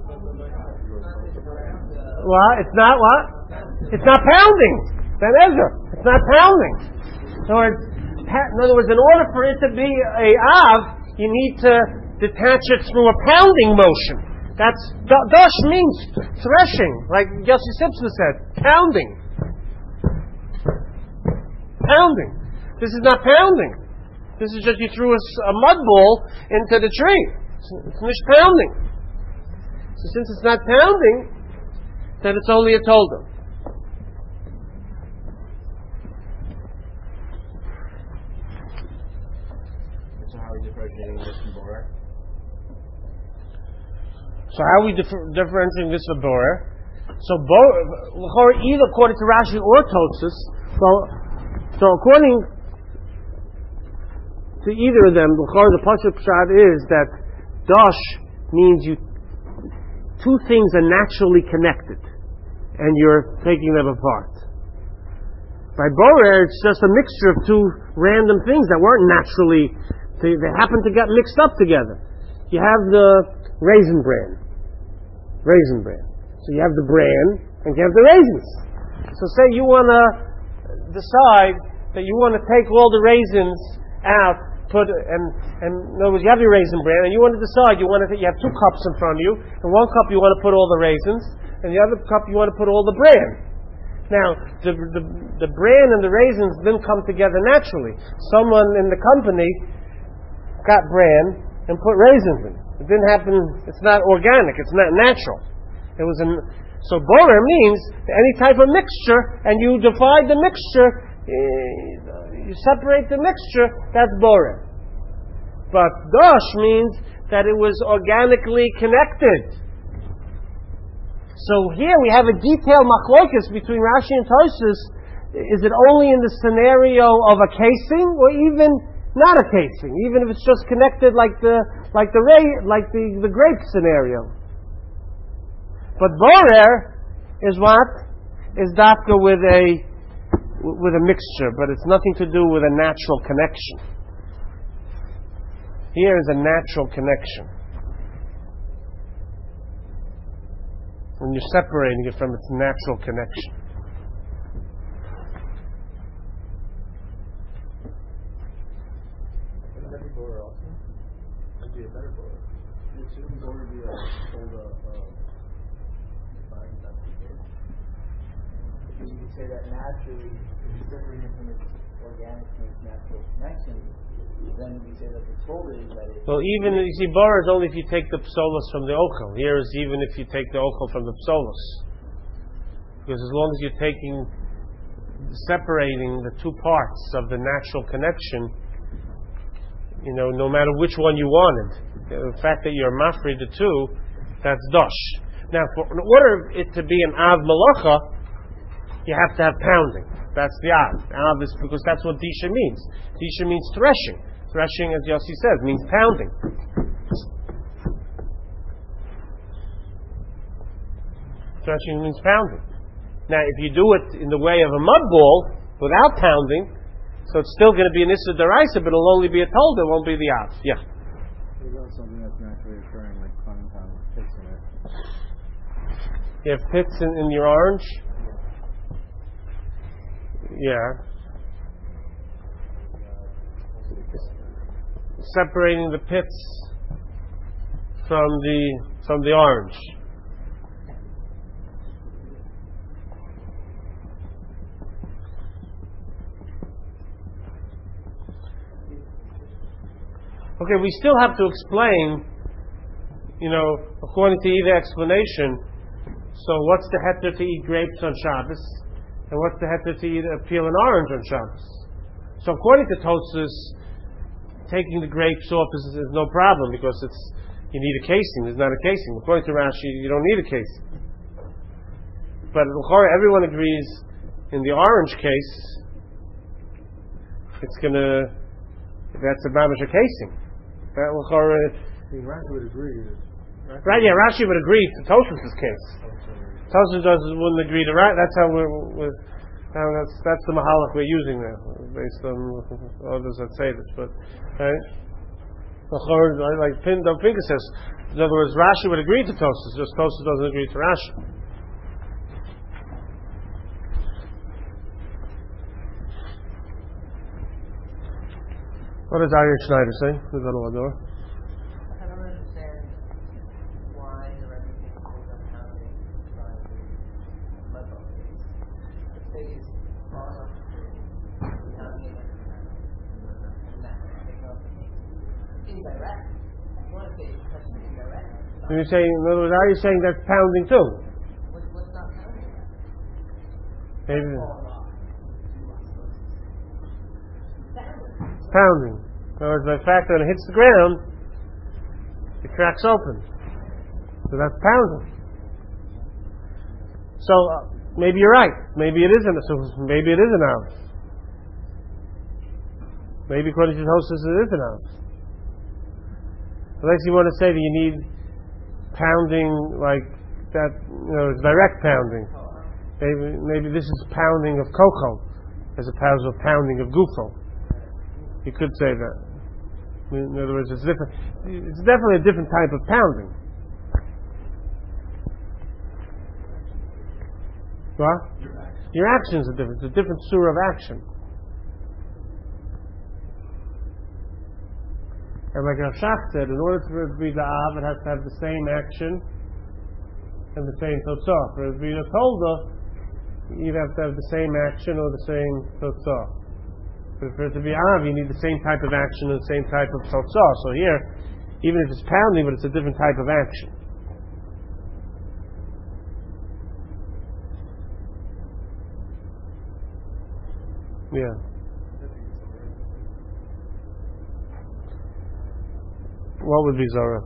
what? It's not what? It's not pounding. Ben Ezra. It's not pounding. In other words, in other words, in order for it to be a av, you need to detach it through a pounding motion. That's dash means threshing, like Yossi Simpson said, pounding, pounding. This is not pounding. This is just you threw a, a mud ball into the tree. It's, it's not pounding. So since it's not pounding, then it's only a tolda. So how are we differentiating this from borer? So how are we differ- differentiating this from borer? So borer, either according to Rashi or Tosfos. So, so according to either of them, the Pasuk Pshat is that dash means you two things are naturally connected, and you're taking them apart. By borer, it's just a mixture of two random things that weren't naturally. They, they happen to get mixed up together. You have the raisin bran. Raisin bran. So you have the bran and you have the raisins. So say you want to decide that you want to take all the raisins out, put and and in other words, you have your raisin bran and you want to decide you want to you have two cups in front of you, and one cup you want to put all the raisins, and the other cup you want to put all the bran. Now, the, the the bran and the raisins didn't come together naturally. Someone in the company got bran and put raisins in. It didn't happen. It's not organic. It's not natural. It was an so borer means any type of mixture, and you divide the mixture, you separate the mixture. That's borer. But dash means that it was organically connected. So here we have a detailed machlokas between Rashi and Tosfos. Is it only in the scenario of a casing, or even not a casing, even if it's just connected like the like the ray, like the, the grape scenario? But borer is what? Is dafka with a with a mixture, but it's nothing to do with a natural connection. Here is a natural connection. When you're separating it from its natural connection. Wouldn't that be borer also? That'd be a better borer. Shouldn't borer be a tolda of fine? That's the case. Because you could say that naturally, if you're separating from its organic from its natural connection, then we say that the tolda is that it. Well, even you see, borer is only if you take the psolos from the ochel. Here is even if you take the ochel from the psolos, because as long as you're taking, separating the two parts of the natural connection, you know, no matter which one you wanted, the fact that you're mafri the two, that's dosh. Now, for, in order it to be an av malacha, you have to have pounding. That's the av. Av is because that's what disha means. Disha means threshing. Threshing, as Yossi says, means pounding. Threshing means pounding. Now, if you do it in the way of a mud ball, without pounding, so it's still going to be an issa deraisa, but it'll only be a tolda, it won't be the av. Yeah. What about something that's naturally occurring, like clementine with pits in it? You have pits in, in your orange? Yeah. Separating the pits from the from the orange. Okay, we still have to explain, you know, according to either explanation. So, what's the heter to eat grapes on Shabbos, and what's the heter to eat a peel an orange on Shabbos? So, according to Tosfos, taking the grapes off is, is no problem because it's you need a casing. There's not a casing. According to Rashi, you don't need a casing. But everyone agrees in the orange case, it's going to That's a mamish casing. That will I mean, Rashi would agree. Rashi right? Yeah, Rashi would agree to Tosfos' case. Tosfos doesn't wouldn't agree to right. That's how we're. we're how that's that's the mahalach we're using there, based on others that say this. But right, like Pin Dov Pinker says. In other words, Rashi would agree to Tosfos. Just Tosfos doesn't agree to Rashi. What does Aryeh Schneider say? Who's on the door? I don't understand why the Rebbe thinks there's a pounding by the mud case. It stays far enough to pounding it and that taking off the case. Indirect. You want to say it's touching indirect. When you say, in other words, are you saying that's pounding too? What, what's not pounding? Maybe. Falling off. Pounding. Pounding. In other words, the fact that it hits the ground, it cracks open. So that's pounding. So uh, maybe you're right. Maybe it isn't. So maybe it is an ounce. Maybe according to Tosfos it is an ounce. Unless you want to say that you need pounding like that, you know, it's direct pounding. Maybe maybe this is pounding of cocoa as opposed to pounding of gufo. You could say that. In other words, it's different. It's definitely a different type of pounding. What? Your actions are different. It's a different surah of action. And like Rav Shach said, in order for it to be the Av, it has to have the same action and the same totzah. For it to be the Tolda, you'd have to have the same action or the same totzah. But for it to be Av, you need the same type of action and the same type of totzah. So here, even if it's pounding, but it's a different type of action. Yeah. What would be Zorah?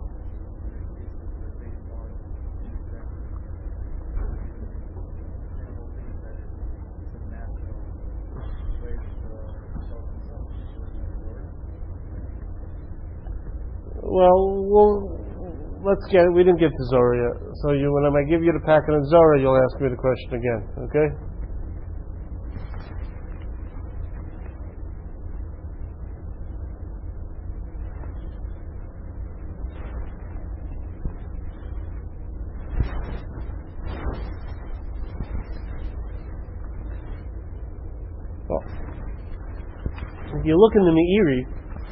Well, well, let's get. We didn't get to Zorah yet. So you, when I give you the packet on Zorah, you'll ask me the question again. Okay? Well, if you look in the Meiri,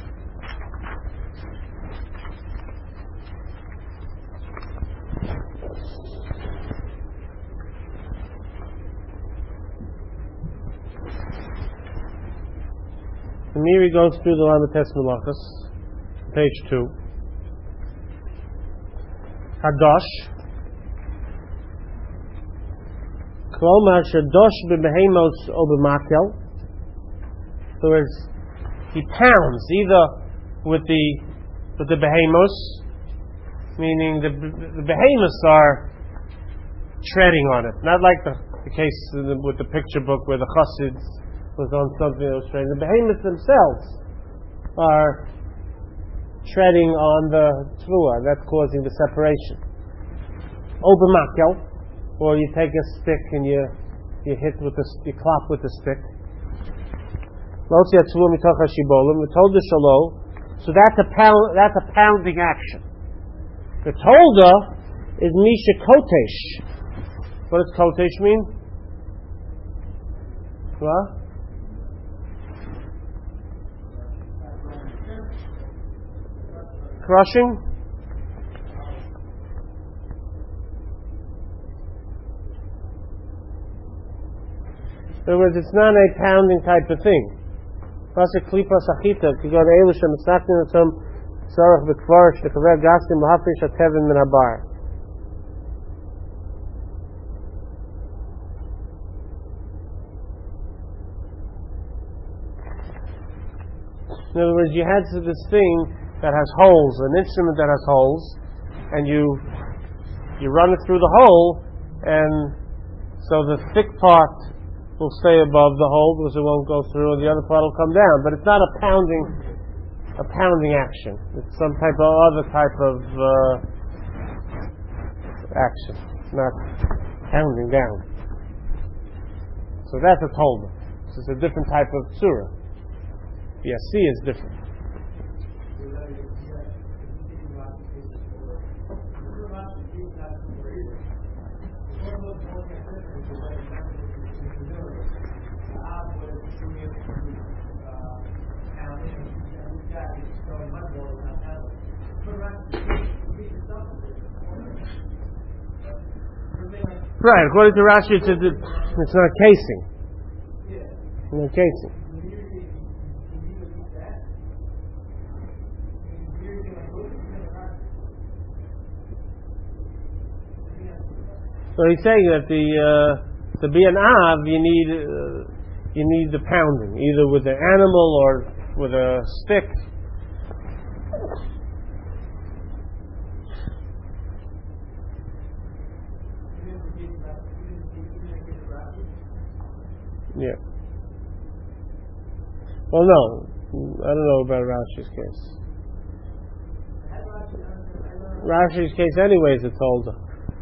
the Meiri goes through the Lamates Melachos, page two. Hadosh. Klomar shadosh b'behemos o b'makel. In other words, he pounds either with the with the behemos, meaning the the behemos are treading on it, not like the, the case in the, with the picture book where the chassids was on something that was treading. The behemoths themselves are treading on the tvua. That's causing the separation. Obermakel, or you take a stick and you you hit with the you clop with the stick. So that's a pound. That's a pounding action. The tolda is misha kotesh. What does kotesh mean? What? Crushing? In other words, it's not a pounding type of thing. Pasuk klipa sachita kigon elu shemisaktin etzom tzarach b'kvar sh'nekaver gastim l'hafrish hatevin min habar. In other words, you had this thing that has holes, an instrument that has holes, and you you run it through the hole, and so the thick part will stay above the hole because it won't go through, and the other part will come down. But it's not a pounding. a pounding action. It's some type of other type of uh, action. It's not pounding down. So that's a tolda. So it's a different type of surah. The asi is different. Right, according to Rashi, it's, a, it's not a casing. It's not a casing. So he's saying that the uh, to be an av, you need uh, you need the pounding, either with an animal or with a stick. Yeah. Well, no, I don't know about Rashi's case. Rashi's case, anyways, it's older.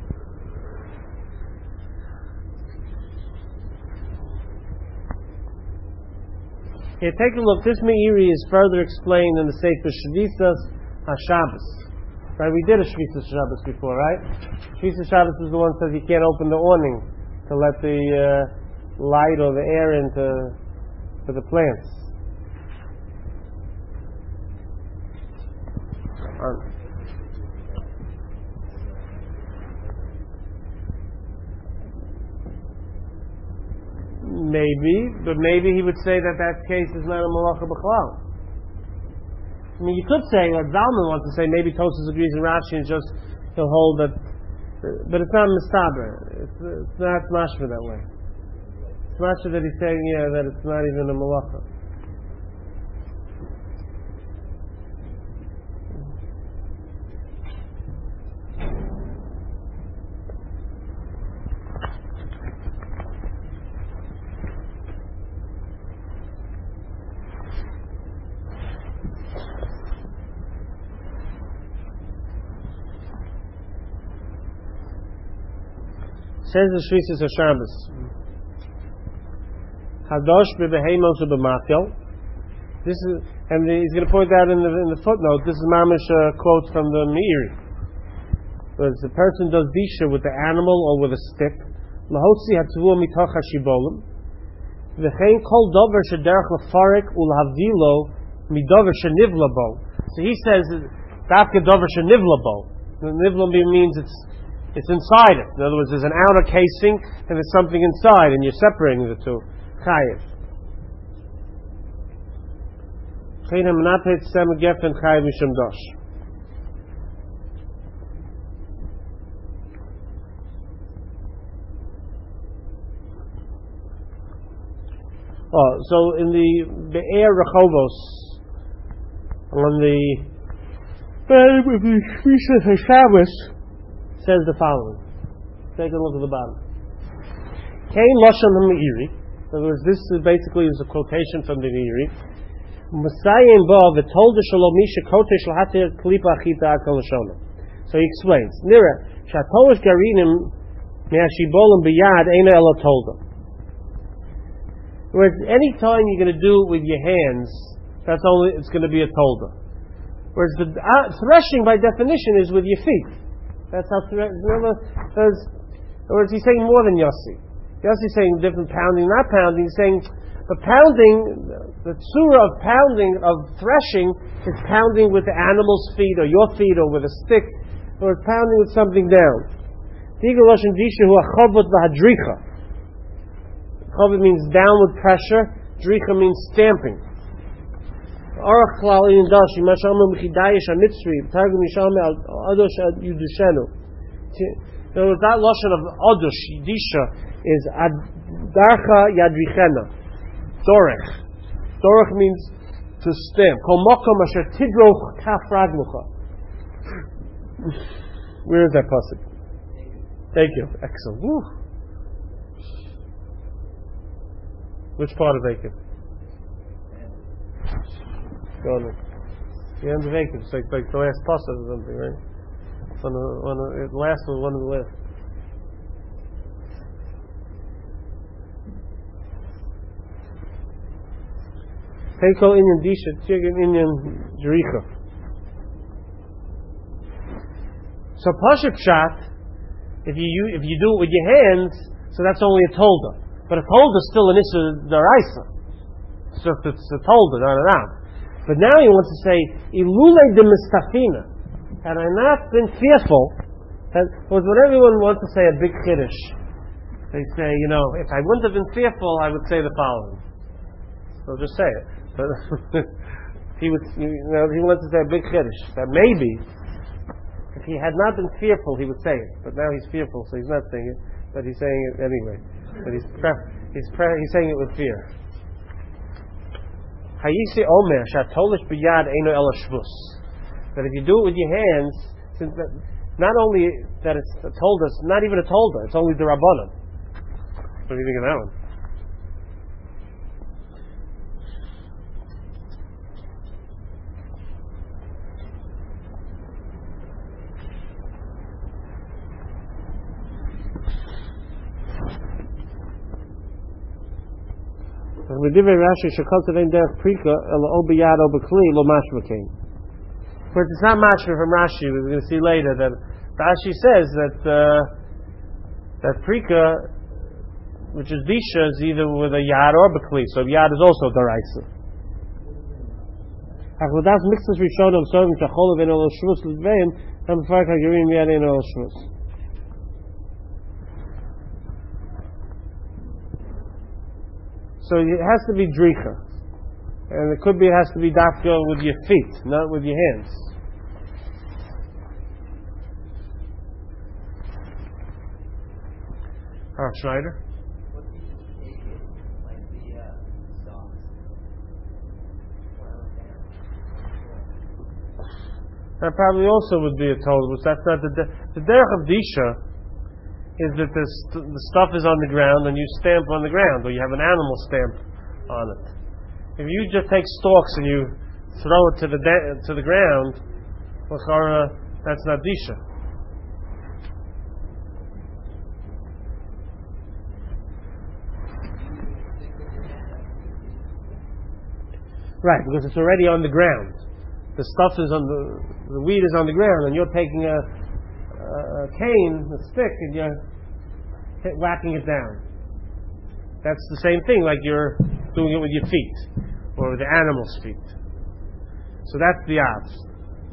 Here, take a look. This Meiri is further explained in the Sefer Shvisas HaShabbos. Right? We did a Shvisas Shabbos before, right? Shvisas Shabbos is the one that says you can't open the awning to let the uh, light or the air into to the plants. Um, Maybe, but maybe he would say that that case is not a malacha b'chlal. I mean, you could say, like Zalman wants to say, maybe Tosfos agrees in Rashi and just he'll hold that, but it's not mistaber. It's, it's not mashma that way. It's mashma that he's saying, yeah, that it's not even a malacha. Says the Shvisas HaShabbos, Hadosh b'behemos u'b'mafyel. This is, and the, he's going to point out in the in the footnote. This is mamish a quote from the Meiri. Whereas the person does disha with the animal or with a stick. Lahotzi hatzvua mitoch hashibolim. V'chein kol dover shederach lefarik ulhavilo midover shenivla bo. So he says dafka dover shenivla bo. Nivla means it's. It's inside it. In other words, there's an outer casing and there's something inside, and you're separating the two. Chayiv. Oh, so in the Be'er Rechovos, on the with the Shvisas HaShabbos, says the following. Take a look at the bottom. Kain Lashon HaMeiri. In other words, this is basically is a quotation from the Meiri. Masayim Bo v'tolda shalom misha kotesh l'hatir klipa achita akal l'shona. So he explains. Nira shatolish garinim me'ashibolim biyad eina elo tolda. Whereas any time you're going to do it with your hands, that's only it's going to be a tolda. Whereas the uh, threshing by definition is with your feet. That's how. Remember, or is he saying more than Yossi? Yossi's saying different pounding, not pounding. He's saying the pounding, the surah of pounding, of threshing, is pounding with the animal's feet or your feet or with a stick, or it's pounding with something down. Chovot means downward pressure. Dricha means stamping. Orach klal in dashi mashalom mchidayish hamitzri targum yisham al adosh yudushenu. So that lashon of adosh yidisha is adarcha yadrichena. Dorech. Dorech means to stamp. Kol mokom asher tidroch kaf raglucha. Where is that pasuk? Thank you. Excellent. Woo. Which part of Akev? Go on. The end of Akev. It's like, like the last pasuk or something, right? One of the, one of the last was one of the last. Teiko inyan disha, tigin inyan jericha. So pashup shot, if you if you do it with your hands, so that's only a tolda. But a tolda is still an issa daraisa. So it's a tolda, not an out. But now he wants to say ilule de mistafina. Had I not been fearful, that was what everyone wants to say a big kiddush. They say, you know, if I wouldn't have been fearful, I would say the following. So just say it. But he would, you know, he wants to say a big kiddush that maybe if he had not been fearful, he would say it. But now he's fearful, so he's not saying it. But he's saying it anyway. But he's pre- he's pre- he's saying it with fear. Hayisi omer shatolish biyad eno ela shvus. That if you do it with your hands, since that, not only that it's told us, not even a told us, it's only the rabbanon. What do you think of that one? But it's not mashma from Rashi. We're going to see later that Rashi says that uh, that prika, which is disha, is either with a yad or bekli. So yad is also daraisa. So it has to be dricha, and it could be it has to be dafka with your feet, not with your hands. Harv Schneider. What do you take it? Like the uh, socks? That probably also would be a total, but that's not the de- the derech of disha. Is that the, st- the stuff is on the ground and you stamp on the ground, or you have an animal stamp on it. If you just take stalks and you throw it to the da- to the ground, that's not disha. Right, because it's already on the ground. The stuff is on the the weed is on the ground, and you're taking a, a cane, a stick, and you're whacking it down. That's the same thing, like you're doing it with your feet or with the animal's feet. So that's the odds.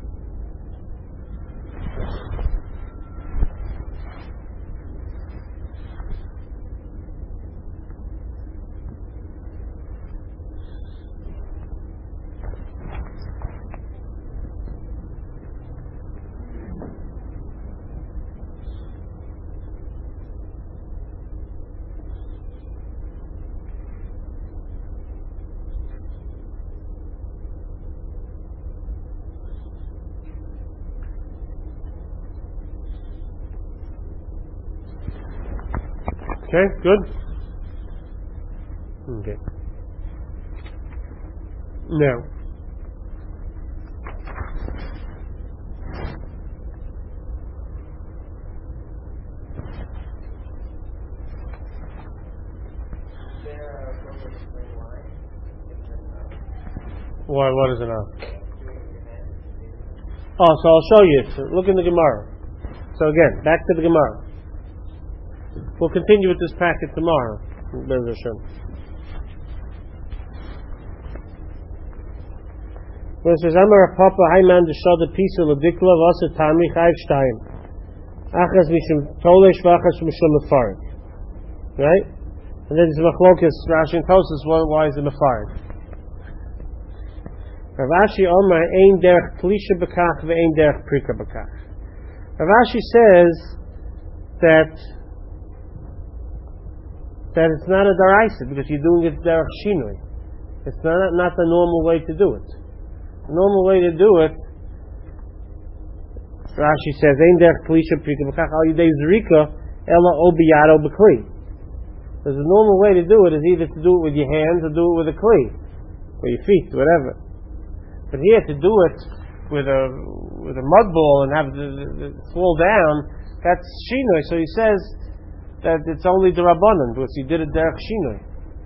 Okay, good? Okay. Now, why, what is it now? Oh, so I'll show you. So look in the Gemara. So again, back to the Gemara. We'll continue with this packet tomorrow. Where it says, Amar Papa Hayman the Shada Pisa Ladikla Vasa Tami Chayv Shtayim. Achas Mishum Tolesh Vachas Mishum Mefarik. Right? And then there's Machlokas, Rashi and Tosas, why is it Mefarik? Rav Ashi Omar Ein Derech Klisha Bekach Ve'ein Derech Prika Bekach. Rav Ashi says that that it's not a daraisa because you're doing it derech shinui. It's not not the normal way to do it. The normal way to do it, Rashi says, "Ein derech klisha prika b'kach al yidei zrika ela o biyado b'kli." There's a normal way to do it is either to do it with your hands or do it with a kli, or your feet, whatever. But here to do it with a with a mud ball and have the, the, the fall down, that's shinoi. So he says that it's only the Rabbanan because he did it derech shinoi.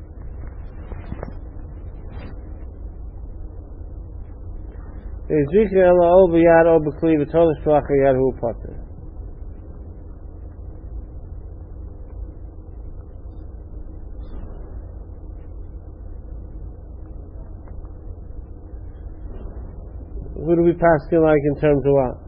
What do we pass it like in terms of what?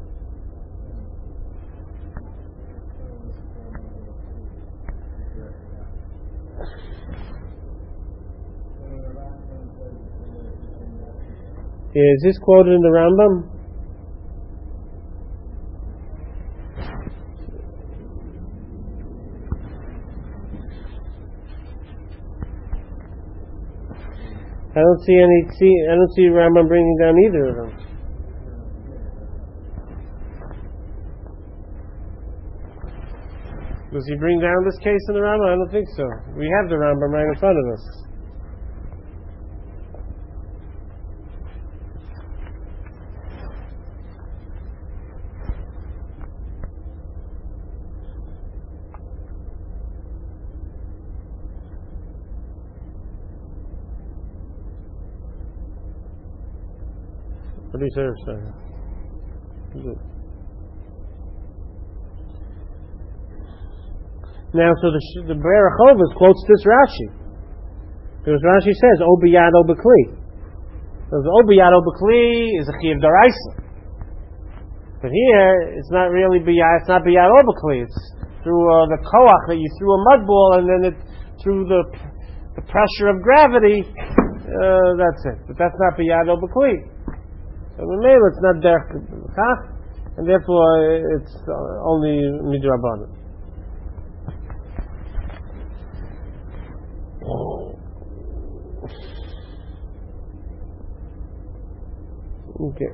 Yeah, is this quoted in the Rambam? I don't see any. See, I don't see Rambam bringing down either of them. Does he bring down this case in the Rambam? I don't think so. We have the Rambam right in front of us. What do you say, sir? Good. Now, so the the Be'er Chovos quotes this Rashi, because Rashi says "O biyad o b'kli." So the "O biyad o b'kli" is a chiyuv d'oraisa, but here it's not really biyad. It's not biyad o b'kli. It's through uh, the koach that you threw a mud ball, and then it through the the pressure of gravity. Uh, that's it. But that's not biyad o b'kli. So the name it's not derech kach, and therefore it's uh, only midrabanan. Okay.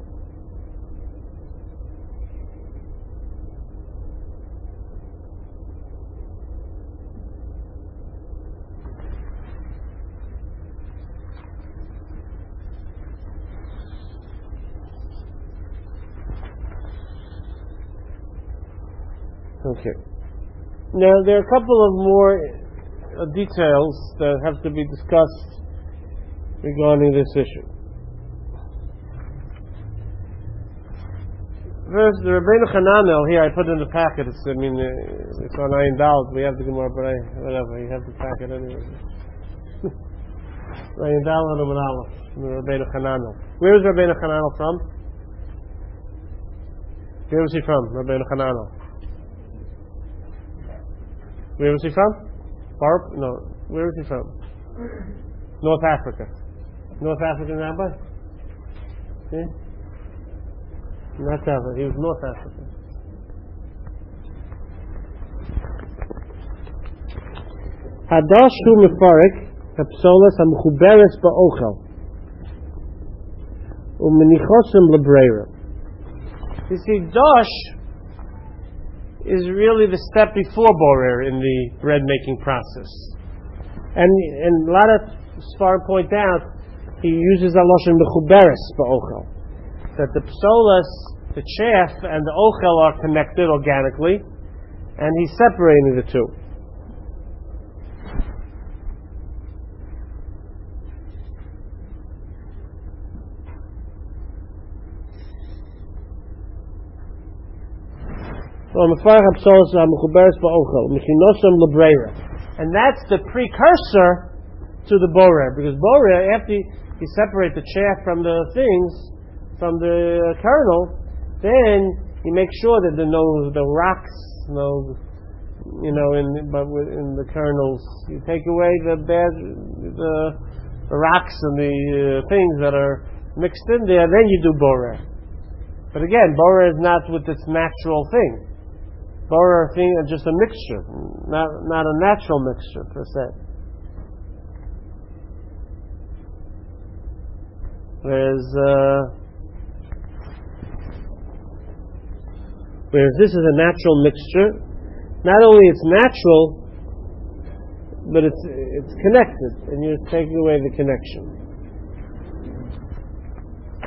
Okay. Now there are a couple of more uh, details that have to be discussed regarding this issue. First, the Rabbeinu Hananel here I put in the packet. It's, I mean, uh, it's on Ayin Dalet. We have the Gemara, but I, whatever. You have the packet anyway. Ayin Dalet and Aleph from the Rabbeinu Hananel. Where is Rabbeinu Hananel from? Where was he from? Rabbeinu Hananel. Where was he from? Barb? No. Where was he from? North Africa. North African rabbi? See? Not Africa. He was North Africa. Hadash hu mefarek hapsolas hamechuberes ba'ochel umenichosim lebreira. You see, Dosh is really the step before borer in the bread making process, and and a lot of Sfar point out he uses a lashon mechuberes ba'ochel, that the psolas, the chaff, and the ochel are connected organically, and he's separating the two. And that's the precursor to the borer, because borer, after you separate the chaff from the things, from the kernel, then you make sure that there are no the rocks, no, you know, in but in the kernels, you take away the bad, the, the rocks and the uh, things that are mixed in there. Then you do borer. But again, borer is not with its natural thing. Borer thing is just a mixture, not not a natural mixture per se. Whereas, uh, whereas this is a natural mixture. Not only it's natural, but it's it's connected, and you're taking away the connection.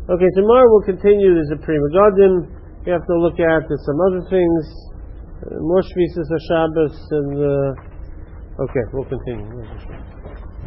Okay, tomorrow we'll continue. There's a Pri Megadim. We have to look at there's some other things, uh, more Shvisas of Shabbos, and uh, okay, we'll continue.